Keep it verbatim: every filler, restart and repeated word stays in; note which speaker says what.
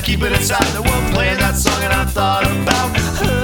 Speaker 1: keep it inside. They weren't playing that song, and I thought about her.